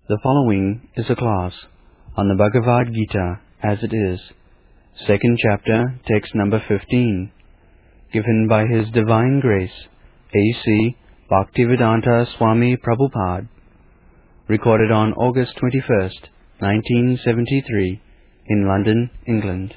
The following is a class on the Bhagavad Gita as it is, second chapter, text number 15, given by His Divine Grace, A.C. Bhaktivedanta Swami Prabhupada, recorded on August 21st, 1973, in London, England.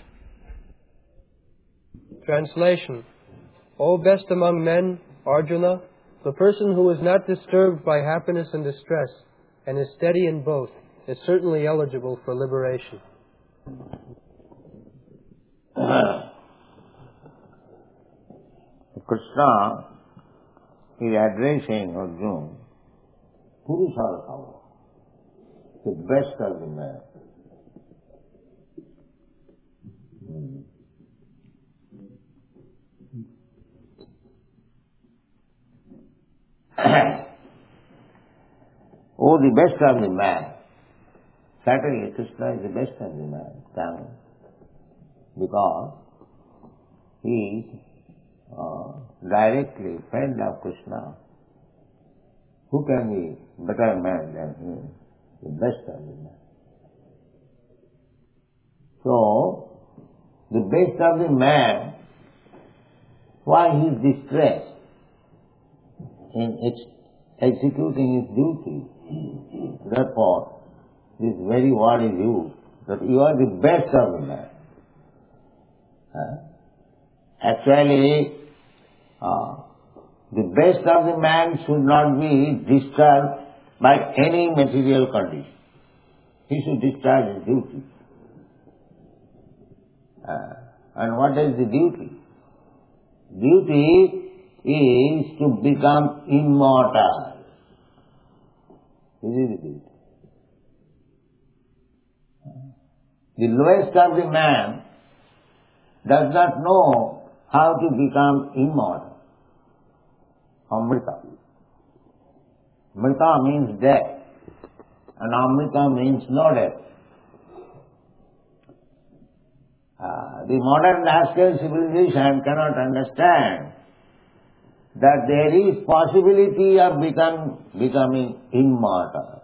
Translation. O best among men, Arjuna, the person who is not disturbed by happiness and distress, and is steady in both, is certainly eligible for liberation. Krishna is addressing Arjuna, Purushartha, the best of the man. Oh, the best of the man. Certainly Krishna is the best of the man, because he is directly friend of Krishna. Who can be better man than him? The best of the man. So, the best of the man, why he is distressed in executing his duty? Therefore, this very word is used, that you are the best of the man. Actually, the best of the man should not be disturbed by any material condition. He should discharge his duty. And what is the duty? Duty is to become immortal. This is the duty. The lowest of the man does not know how to become immortal. Amrita. Amrita means death, and Amrita means no death. The modern rascal civilization cannot understand that there is possibility of becoming immortal.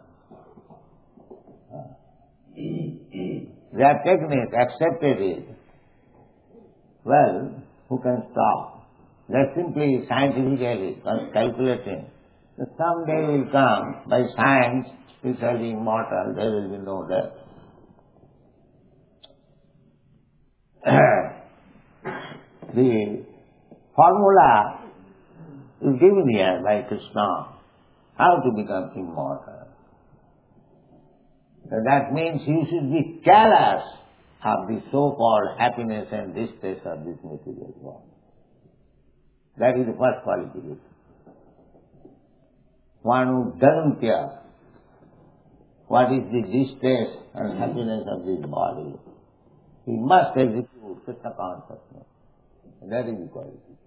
Their technique accepted it. Well, who can stop? They're simply scientifically calculating that someday will come, by science, we shall be immortal, there will be no death. The formula is given here by Krishna, how to become immortal. So that means you should be careless of the so-called happiness and distress of this material world. That is the first qualification. One who doesn't care what is the distress and happiness of this body, he must execute Krishna consciousness. That is the qualification.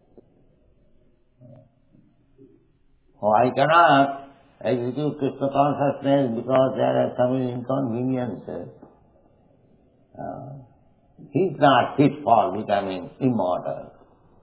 Oh, I cannot execute Krishna consciousness because there are some inconveniences. He is not fit for becoming immortal.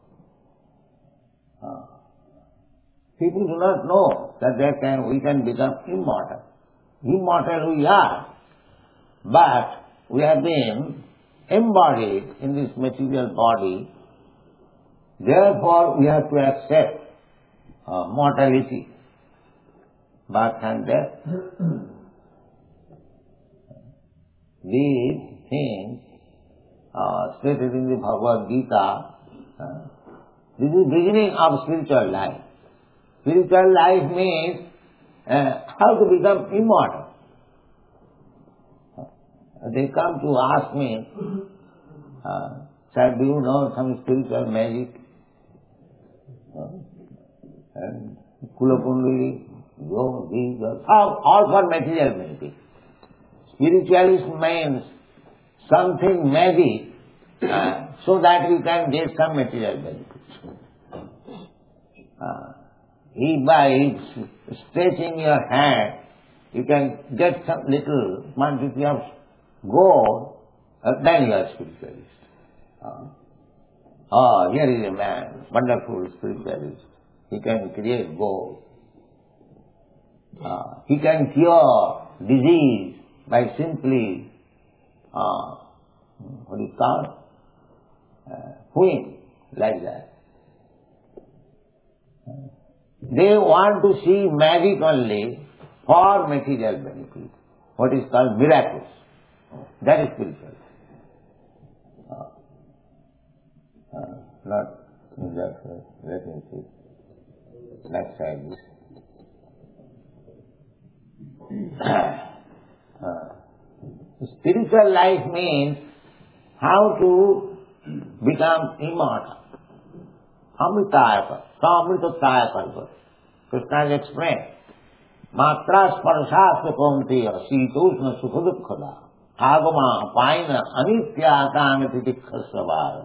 People do not know that we can become immortal. Immortal we are, but we have been embodied in this material body. Therefore, we have to accept mortality, birth and death. These things stated in the Bhagavad Gita, this is the beginning of spiritual life. Spiritual life means how to become immortal. They come to ask me, sir, do you know some spiritual magic? And Kulakundali, Yog, these, all for material benefit. Spiritualism means something magic so that you can get some material benefit. By stretching your hand, you can get some little quantity of gold, then you are spiritualist. Here is a man, wonderful spiritualist. He can create gold. He can cure disease by simply, fooling like that. They want to see magic only for material benefit, what is called miracles. That is spiritual. Not in that way. Let me see. Next side. Spiritual life means how to become immortal. Amritaya, Samritataya Kalpa. Krishna has explained. Matra sparshasya kaunteya sitoshna sukhadukkhala agama paina anitya kana titikhasya.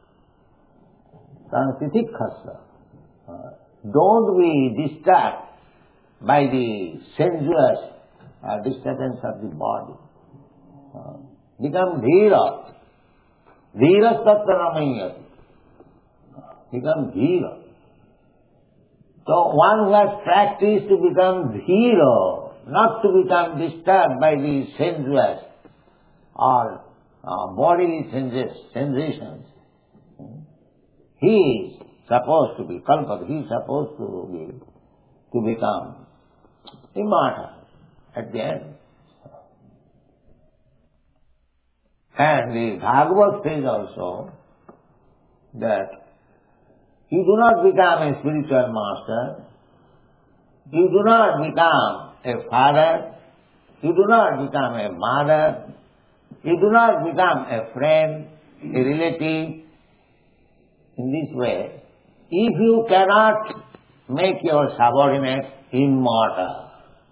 Don't be disturbed by the sensuous disturbance of the body. Become dhira. Dhira tattva ramayati. Become dhira. So one who has practiced to become dhira, not to become disturbed by the sensuous or bodily sensations, he is supposed to be kalpat, he is supposed to become immortal at the end. And the Bhagavad says also that you do not become a spiritual master, you do not become a father, you do not become a mother, you do not become a friend, a relative. In this way, if you cannot make your subordinates immortal,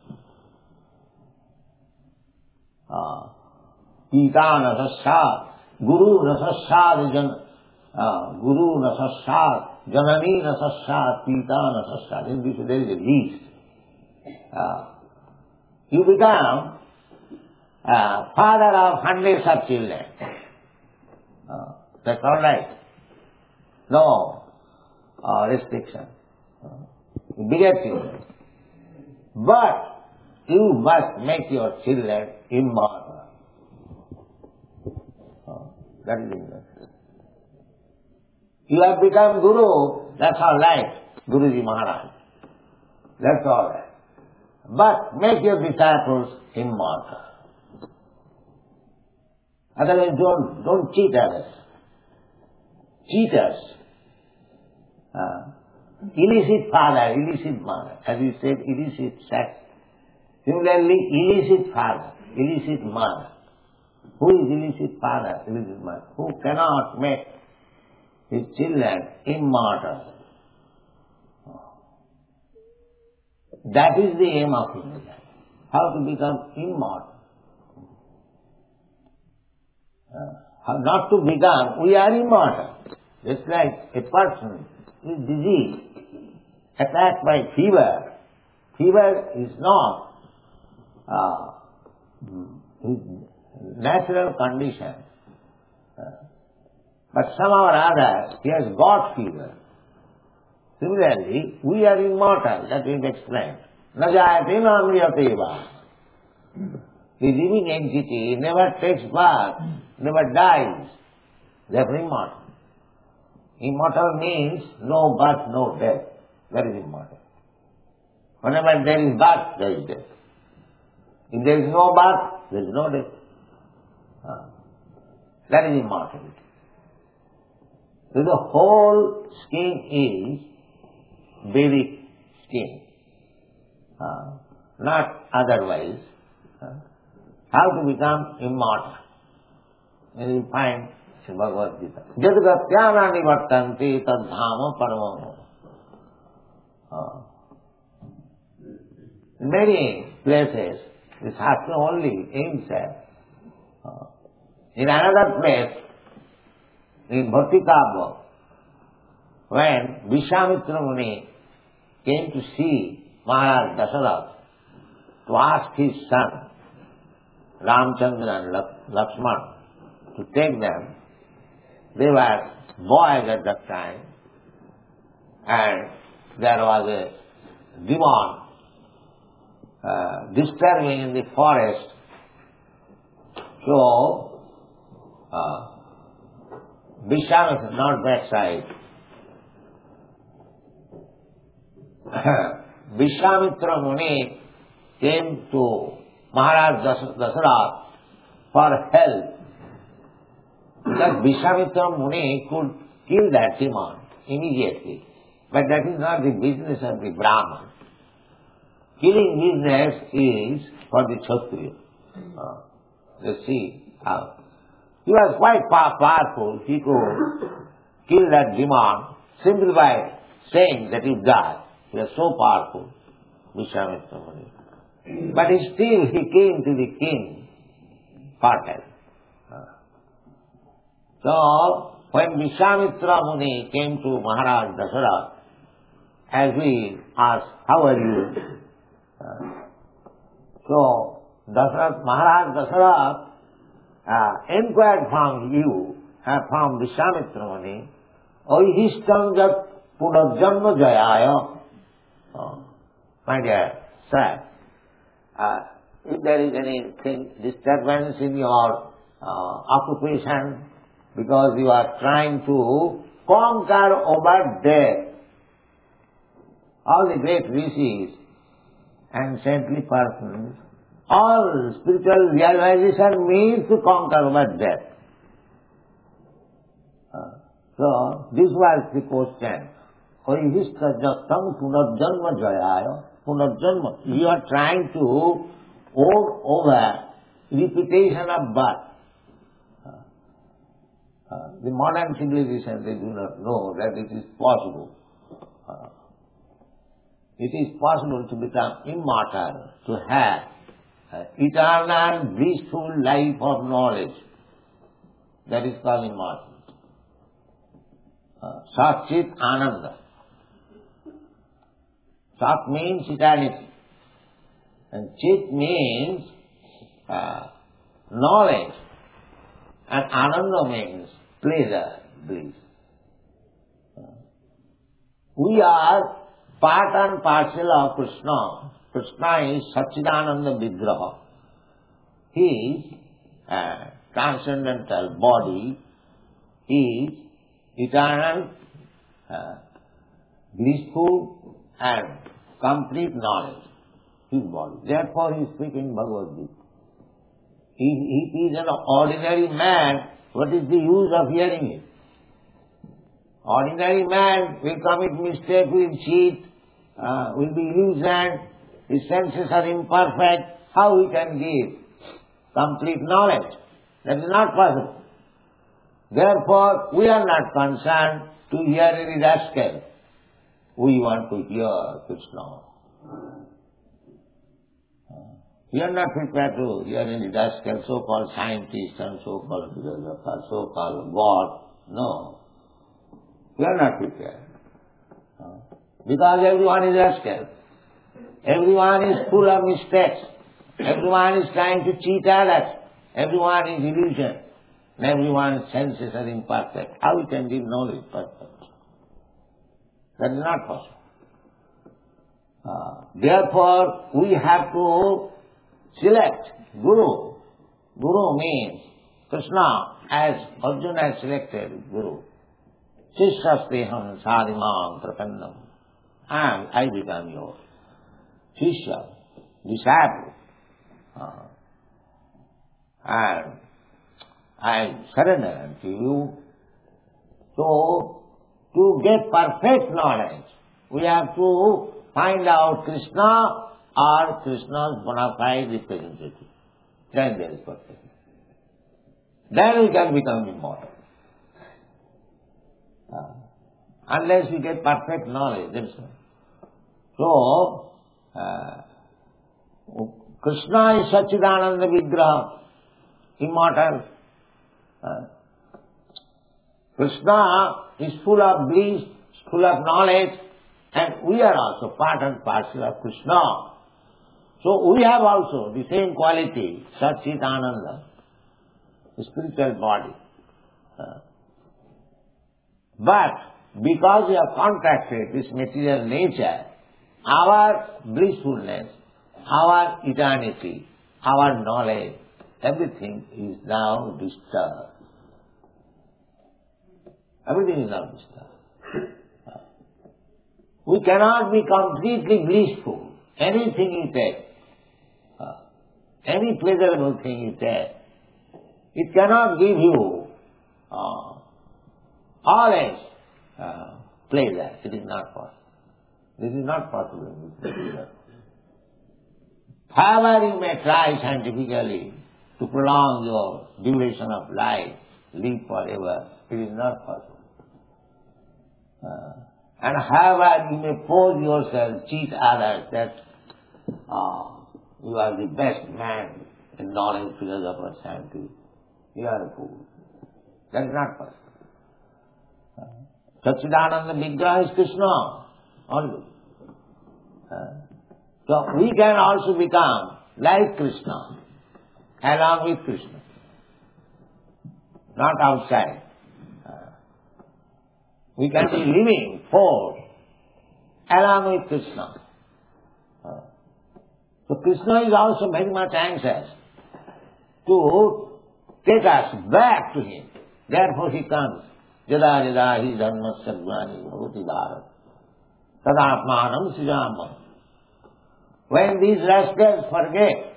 Pita nasasad, Guru nasasad, Guru nasasad, Janani nasasad, Pita nasasad. In this there is a list. You become father of hundreds of children. That's all right. No restriction. You beget children. But you must make your children immortal. That is it. You have become Guru, that's all right, Guruji Maharaj. That's all right. But make your disciples immortal. Otherwise don't cheat others. Cheaters. Illicit father, illicit mother. As we said, illicit sex. Similarly, illicit father, illicit mother. Who is illicit father, illicit mother? Who cannot make his children immortal. That is the aim of human life. How to become immortal. Not to become, we are immortal. Just like a person is diseased, attacked by fever. Fever is not his natural condition. But somehow or other, he has got fever. Similarly, we are immortal, that is explained. Najayate na amriyateva. The living entity never takes birth, never dies. Therefore immortal. Immortal means no birth, no death. That is immortal. Whenever there is birth, there is death. If there is no birth, there is no death. That is immortality. So the whole scheme is Vedic scheme. Not otherwise. How to become immortal. And you find in Bhagavad Gita. Jadgatyana nivartanti tadhama paramam. In many places, this Shastra only aims at. In another place, in Bhattikabha, when Vishwamitra Muni came to see Maharaj Dasarath to ask his son, Ramchandra and Lakshmana, to take them, they were boys at that time, and there was a demon disturbing in the forest. So, Vishwamitra, not that side. Vishwamitra Muni came to Maharaj Dasarath for help. Because Vishwamitra Muni could kill that demon immediately. But that is not the business of the Brahman. Killing business is for the Kshatriya. Let's see how. He was quite powerful. He could kill that demon simply by saying that he died. He was so powerful, Vishwamitra Muni. But still he came to the king for help. So, when Vishwamitra Muni came to Maharaj Dasarath, as we asked, how are you? So, Maharaj Dasarath inquired from you, from Vishwamitra Muni, Oihishtam jat punarjanma jayaya. My dear sir, if there is anything, disturbance in your occupation, because you are trying to conquer over death, all the great rishis and saintly persons, all spiritual realization means to conquer over death. So, this was the question. You are trying to over repetition of birth. The modern civilization, they do not know that it is possible. It is possible to become immortal, to have eternal, blissful life of knowledge. That is called immortal. Sat Chit Ananda. Sat means eternity. And Chit means knowledge. And Ananda means pleasure, bliss. We are part and parcel of Krishna. Krishna is Satchidananda Vigraha. His transcendental body is eternal, blissful and complete knowledge. His body. Therefore he is speaking Bhagavad Gita. If he is an ordinary man, what is the use of hearing it? Ordinary man will commit mistake, will cheat, will be illusioned, his senses are imperfect. How he can give complete knowledge? That is not possible. Therefore, we are not concerned to hear any rascal. We want to hear Krishna. We are not prepared to hear any rascal, so-called scientist and so-called philosopher, so-called God. No. We are not prepared. Because everyone is rascal. Everyone is full of mistakes. Everyone is trying to cheat others. Everyone is illusion. And everyone's senses are imperfect. How we can give knowledge perfect? That is not possible. Therefore, we have to select Guru. Guru means Krishna, as Arjuna has selected Guru. Shishya sadimam prapannam. And I become your Shishya, disciple. And I surrender unto you. So, to get perfect knowledge, we have to find out Krishna or Krishna's bona fide representative. Then there is perfect. Then we can become immortal. Unless we get perfect knowledge, that's all. So, Krishna is Satchidananda Vigraha, immortal. Krishna is full of bliss, full of knowledge, and we are also part and parcel of Krishna. So we have also the same quality, Satchidananda, the spiritual body. But because we have contracted this material nature, our blissfulness, our eternity, our knowledge, everything is now disturbed. Everything is now disturbed. We cannot be completely blissful. Anything you take, any pleasurable thing you take, it cannot give you always pleasure. It is not possible. This is not possible. However you may try scientifically to prolong your duration of life, live forever, it is not possible. And however you may pose yourself, cheat others that you are the best man in knowledge, philosopher, scientist, you are a fool. That is not possible. Satchidananda Vigraha is Krishna only. So we can also become like Krishna, along with Krishna, not outside. We can be living force along with Krishna. So Krishna is also very much anxious to take us back to Him. Therefore He comes. Yada yada hi dharmasya glani bhavati bharat tadapmanam srijamam. When these rascals forget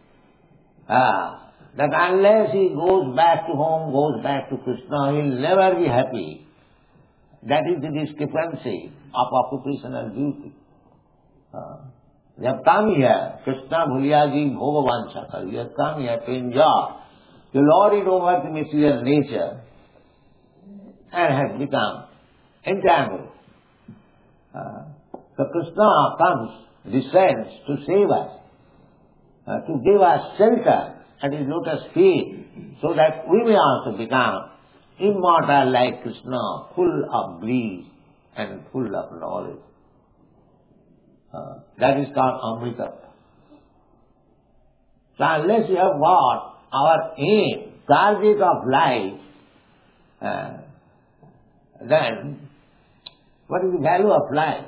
that unless he goes back to home, goes back to Krishna, he will never be happy. That is the discrepancy of occupational duty. They have come here, Krishna Bhulyaji Bhogavansha, you have come here to enjoy, to lord it over the material nature, and has become entangled. So Krishna comes, descends to save us, to give us shelter at His lotus feet, so that we may also become immortal like Krishna, full of bliss and full of knowledge. That is called Amrita. So unless you have got our aim, target of life, then what is the value of life?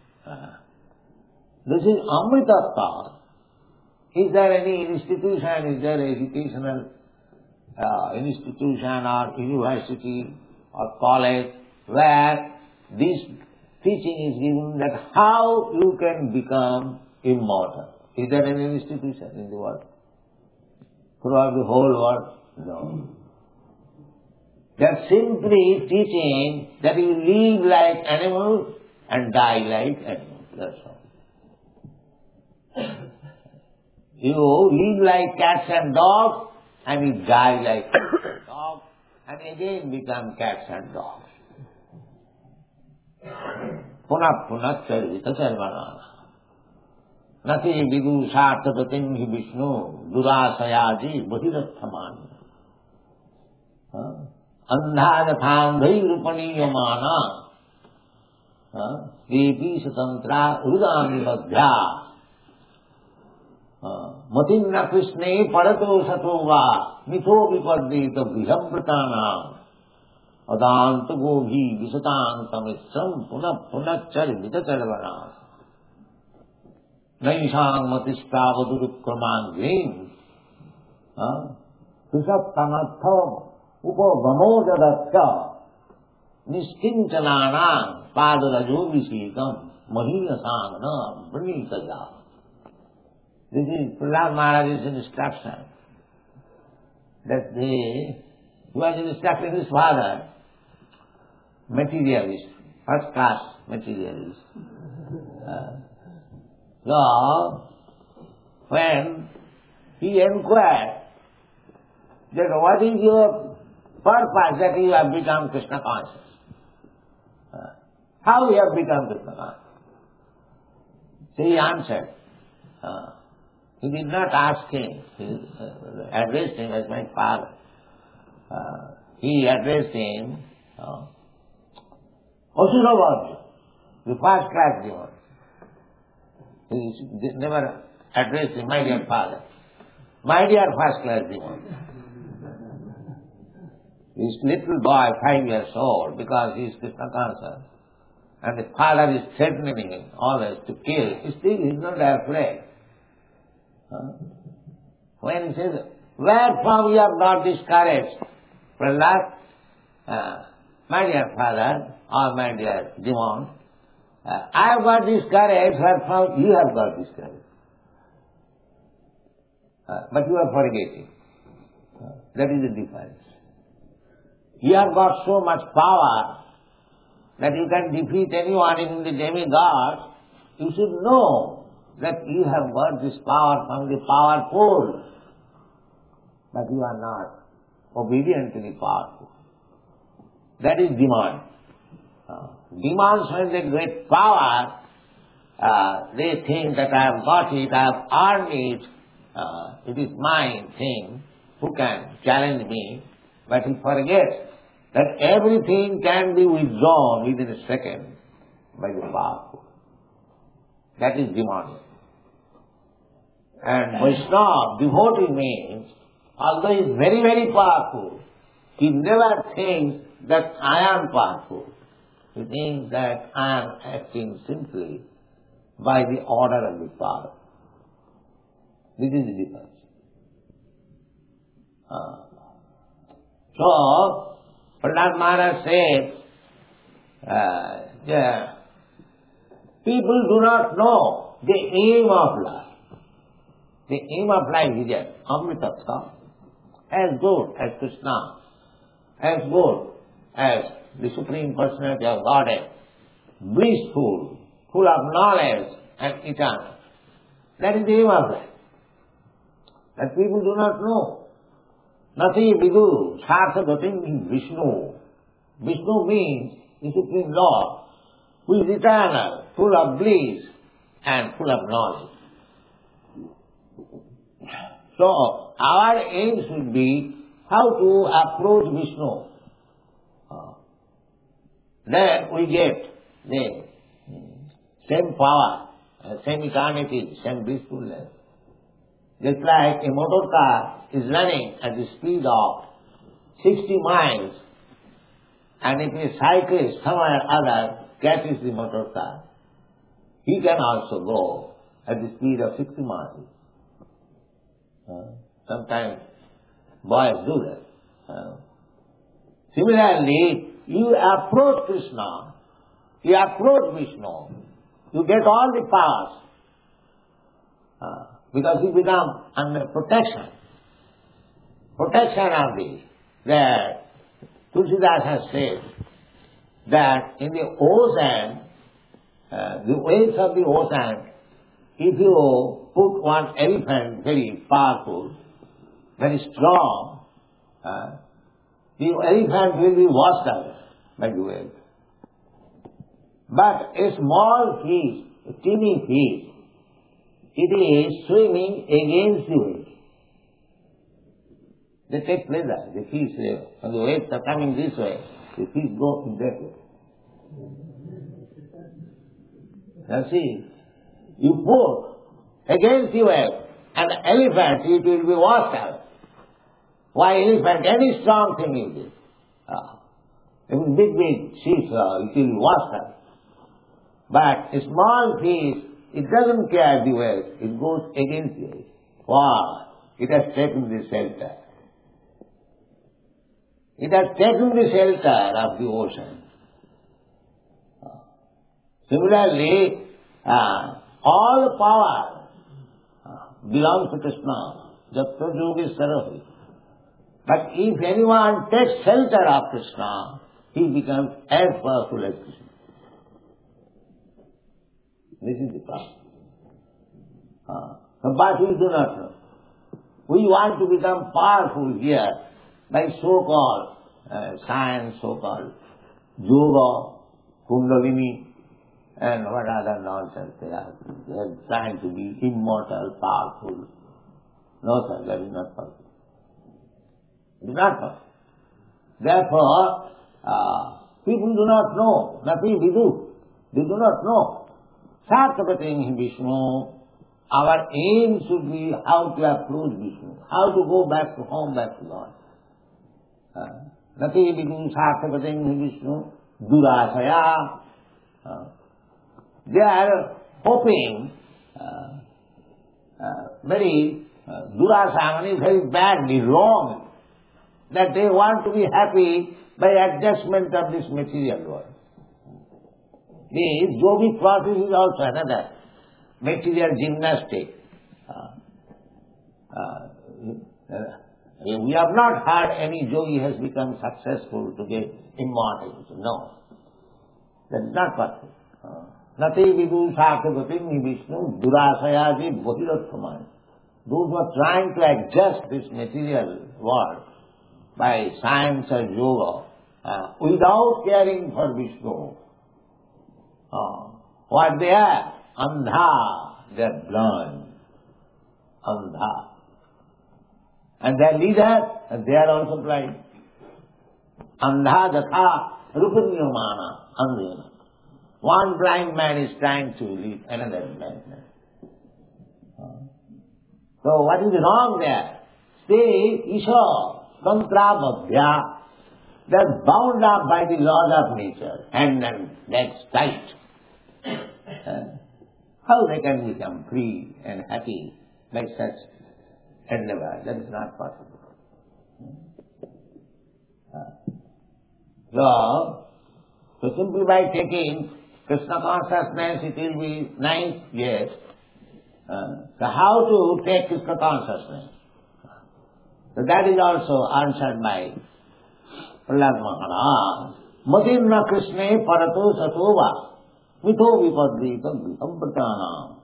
This is Amrita thought. Is there any institution, is there educational institution or university or college where this teaching is given that how you can become immortal? Is there any institution in the world? Throughout the whole world? No. They are simply teaching that you live like animals and die like animals. That's all. You live like cats and dogs and you die like cats and dogs and again become cats and dogs. Punah punah charvita charvana. Nati vidu sarthapatim hi Vishnu durasayaji bahirathamani. Andhadhathandhai rupaniyamana. Devi satantra urudami madhya. Matinna Krishne parato satova mitho vipadita vihabhratana adanta gobhi visatantamisram punah punah charvita charvana naisang matispravadurukramangrim susaptamatha upavamodadatta niskincanana padarajovisekam mahiyasangana pranitaya. This is Prahlad Maharaj's instruction. That he was instructing his father, materialist, first class materialist. So, when he inquired that what is your purpose that you have become Krishna conscious? How you have become Krishna conscious? So he answered. He did not ask him. He addressed him as my father. He addressed him Asura, the first class demon. He never addressed him, my dear father. My dear first class demon. This little boy, 5 years old, because he is Krishna conscious, and his father is threatening him always to kill, still he is not afraid. When he says, where from you have got this courage? Prahlad, my dear father, or my dear demon, I have got this courage, where from you have got this courage? But you are forgetting. That is the difference. You have got so much power that you can defeat anyone, even the demigods. You should know that you have got this power from the powerful, but you are not obedient to the powerful. That is demand. Demands, when they get power, they think that I have got it, I have earned it, it is my thing, who can challenge me? But he forgets that everything can be withdrawn within a second by the powerful. That is demand. And Vaishnava, devotee means, although he is very, very powerful, he never thinks that I am powerful. He thinks that I am acting simply by the order of the power. This is the difference. So, Prahlad Maharaj said, people do not know the aim of life. The aim of life is that Amrita, as good as Krishna, as good as the Supreme Personality of Godhead, blissful, full of knowledge and eternal. That is the aim of life. That people do not know. Nati vidu sarthagatim Vishnu. Vishnu means the Supreme Lord, who is eternal, full of bliss and full of knowledge. So, our aim should be how to approach Vishnu. Then we get the same power, same eternity, same blissfulness. Just like a motor car is running at the speed of 60 miles, and if a cyclist somewhere or other catches the motor car, he can also go at the speed of 60 miles. Sometimes boys do that. Similarly, you approach Krishna, you approach Vishnu, you get all the powers, because you become under protection. Protection of thee. That Tulsidas has said that in the ocean, the waves of the ocean, if you put one elephant very powerful, very strong, the elephant will be washed out by the waves. But a small fish, a teeny fish, it is swimming against the waves. They take pleasure. The fish, when the waves are coming this way, the fish go in that way. Now see, you put against the wave, an elephant, it will be washed out. Why elephant? Any strong thing you do. Even big ships, it will be washed out. But a small fish, it doesn't care the waves, it goes against the waves. Wow! It has taken the shelter. It has taken the shelter of the ocean. Similarly, all power belongs to Krishna. Jatra Yogeshwara. But if anyone takes shelter of Krishna, he becomes as powerful as Krishna. This is the problem. But we do not know. We want to become powerful here by so-called science, so-called yoga, kundalini, and what other nonsense they are. They are trying to be immortal, powerful. No, sir, that is not possible. It is not possible. Therefore, people do not know. Nothing we do. They do not know. Sarthagatim Vishnu. Our aim should be how to approach Vishnu, how to go back to home, back to God. Nati vidu sarthagatim Vishnu durasaya. They are hoping very Durasana is very badly wrong, that they want to be happy by adjustment of this material world. This yogic process is also another material gymnastic. We have not heard any yogi has become successful to get immortality. No. That is not possible. Nati vidu sakagati Vishnu durasayaji bhirottamani. Those who are trying to adjust this material world by science or yoga without caring for Vishnu, what they are? Andha, they are blind. Andha. And their leader, they are also blind. Andha jatha rupanyamana andhena. One blind man is trying to lead another blind man. So what is wrong there? Say, Isha, tantra bhavya, they are bound up by the laws of nature, hand and legs tight. How they can become free and happy by such endeavor? That is not possible. So simply by taking Krishna consciousness, it will be nice, yes. So how to take Krishna consciousness? So that is also answered by Prahlad Maharaj. Matirna Krishne parato satova mitho vipadrita grihambratana.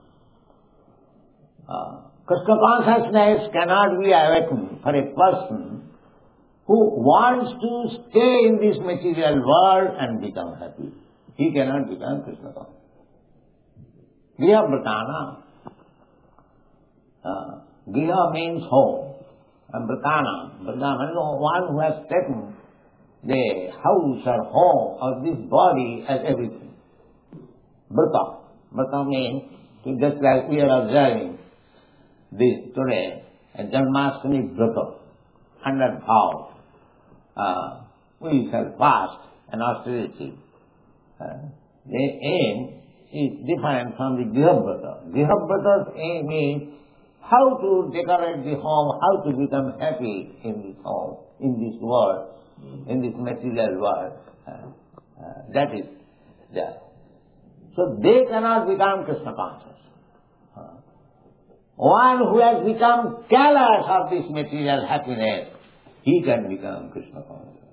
Krishna consciousness cannot be awakened for a person who wants to stay in this material world and become happy. He cannot become Krishna conscious. Grihambratana. Griha means home. And Bratana is one who has taken the house or home of this body as everything. Brata means, just like we are observing this today, a Janmashtami Brata, 100 vows. We shall fast and austerity. The aim is different from the Grihabrata. Grihabrata's aim is how to decorate the home, how to become happy in this home, in this world, in this material world. That is there. So they cannot become Krishna conscious. One who has become callous of this material happiness, he can become Krishna conscious.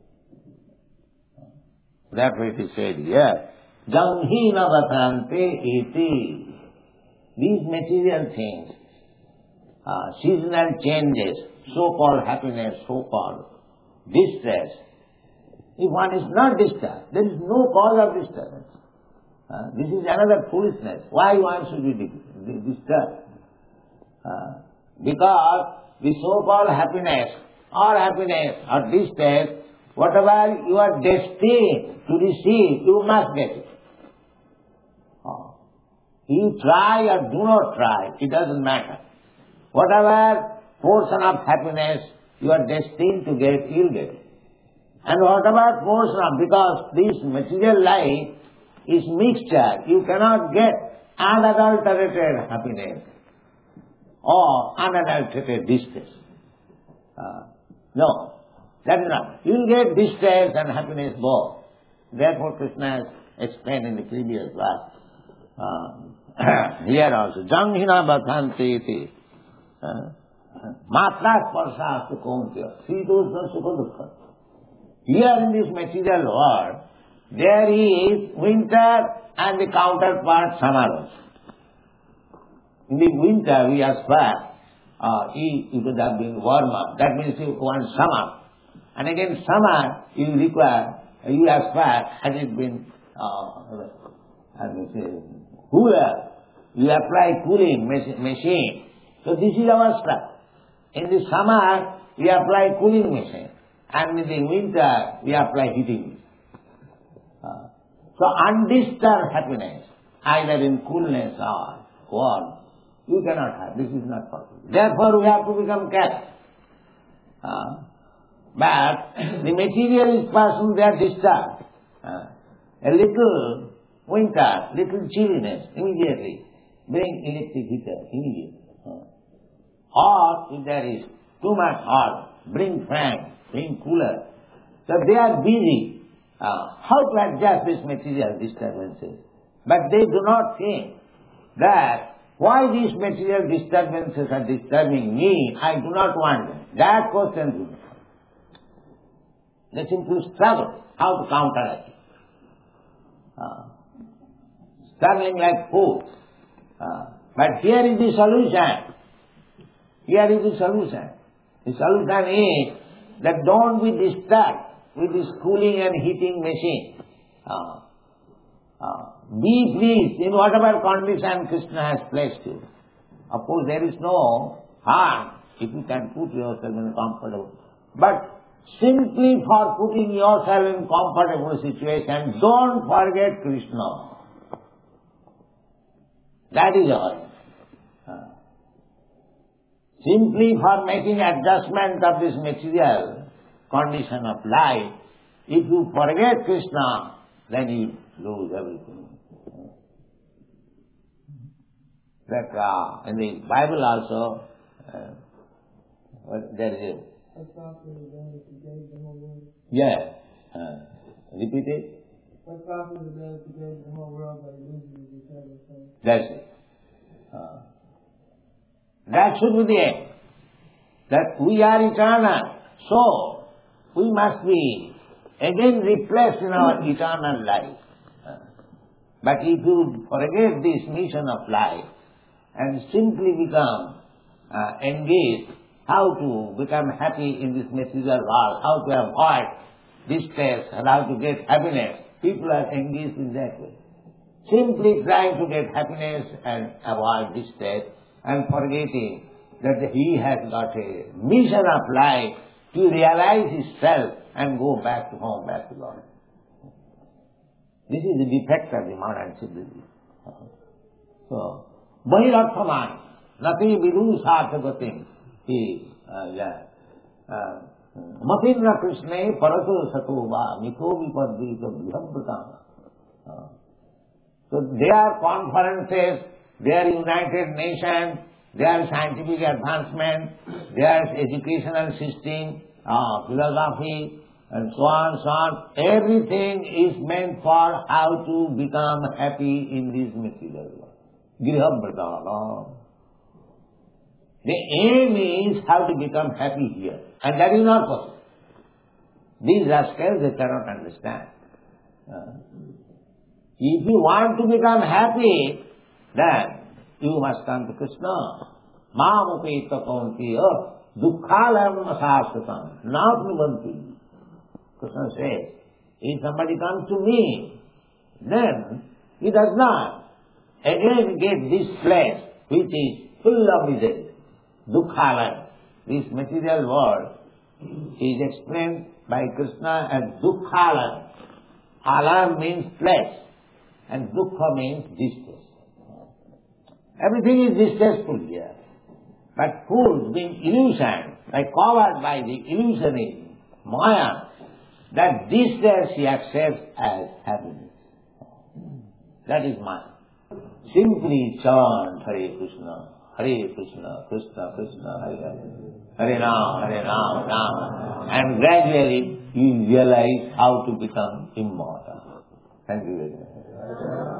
That's what he said here. Janghina vatante iti. These material things, seasonal changes, so-called happiness, so-called distress. If one is not disturbed, there is no cause of disturbance. This is another foolishness. Why one should be disturbed? Because the so-called happiness or distress, whatever you are destined to receive, you must get it. You try or do not try, it doesn't matter. Whatever portion of happiness you are destined to get, you'll get it. And whatever portion of, because this material life is mixture, you cannot get unadulterated happiness or unadulterated distress. No, that is not. You will get distress and happiness both. Therefore Krishna has explained in the previous verse. Here also, Janghina bhakanti iti. Matra sparshastu kauntya. Sitosna sukha dukkha. Here in this material world, there is winter and the counterpart summer. In the winter we aspire, it would have been warmer. That means you want summer. And again summer you require, you aspire, has it been, cooler. You apply cooling machine. So this is our stuff. In the summer we apply cooling machine. And in the winter we apply heating. So undisturbed happiness, either in coolness or warmth, you cannot have. This is not possible. Therefore we have to become careless. But the materialist person, they are disturbed. A little winter, little chilliness, immediately bring electric heater, immediately. Or if there is too much hot, bring fan, bring cooler. So they are busy how to adjust these material disturbances. But they do not think that why these material disturbances are disturbing me, I do not want them. That question do not. They simply struggle how to counteract it. Struggling like fools. But here is the solution. Here is the solution. The solution is that don't be disturbed with this cooling and heating machine. Be pleased in whatever condition Krishna has placed you. Of course, there is no harm if you can put yourself in a comfortable. But simply for putting yourself in comfortable situation, don't forget Krishna. That is all. Simply for making adjustment of this material condition of life, if you forget Krishna, then you lose everything. That in the Bible also, there is a... Yeah. Repeat it. What profit is there to gain the whole world by losing the eternal soul? That's it. That should be the aim. That we are eternal. So, we must be again replaced in our eternal life. But if you forget this mission of life and simply become engaged how to become happy in this material world, how to avoid distress and how to get happiness, people are engaged in that way. Simply trying to get happiness and avoid distress and forgetting that he has got a mission of life to realize himself and go back to home, back to God. This is the defect of the modern civilization. So, Bahirarthaman, nothing vidu sarthagatim. Matinra Krishna parato sato va mito vipadvita bhyamprata. So they are conferences, they are United Nations, they are scientific advancement, they are educational system, philosophy, and so on. Everything is meant for how to become happy in this material world. Grihamprata. The aim is how to become happy here. And that is not possible. These rascals, they cannot understand. If you want to become happy, then you must come to Krishna. Mamupeta kauntiya dukkhalam asasthatam napnuvanti. Krishna says, if somebody comes to me, then he does not again get this place which is full of misery. Dukkhalam, this material world, is explained by Krishna as dukkhalam. Alam means flesh, and dukkha means distress. Everything is distressful here. But fools being illusioned, covered by the illusionism, maya, that distress he accepts as happiness. That is maya. Simply chant Hare Krishna, Krishna Krishna, Hare Hare, Hare Ram, Ram. And gradually you realize how to become immortal. Thank you very much.